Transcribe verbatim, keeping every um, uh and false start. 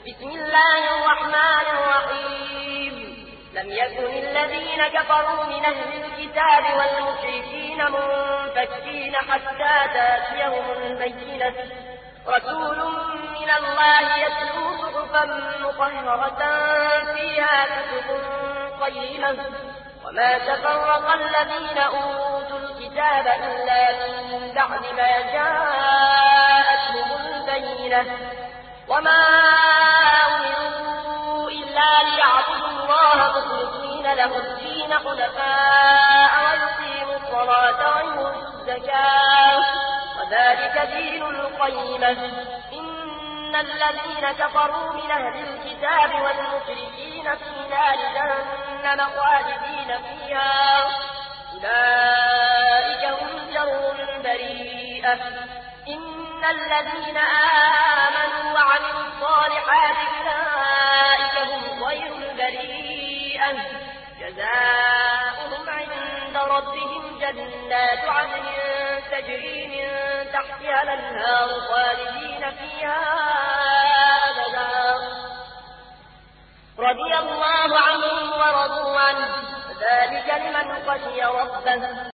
بسم الله الرحمن الرحيم لم يكن الذين كفروا من أهل الكتاب والمشركين منفكين حتى تأتيهم البينة رسول من الله يتلو صحفا مطهرة فيها كتب قيمة وما تفرق الذين أوتوا الكتاب إلا من بعد ما جاءتهم البينة وما أمروا إلا ليعبدوا الله مخلصين له الدين حنفاء ويقيموا الصلاة ويؤتوا الزكاة وذلك دين القيمة إن الذين كفروا من أهل الكتاب والمشركين في نار جهنم خالدين فيها أولئك هم شر البريئة إن الذين آمنوا وعملوا الصالحات أولئك هم خير البريئة جزاؤهم عند ربهم جنات عدن تجري من تحتها الأنهار خالدين فيها أبدا رضي الله عنهم ورضوا عنه ذلك لمن خشي ربه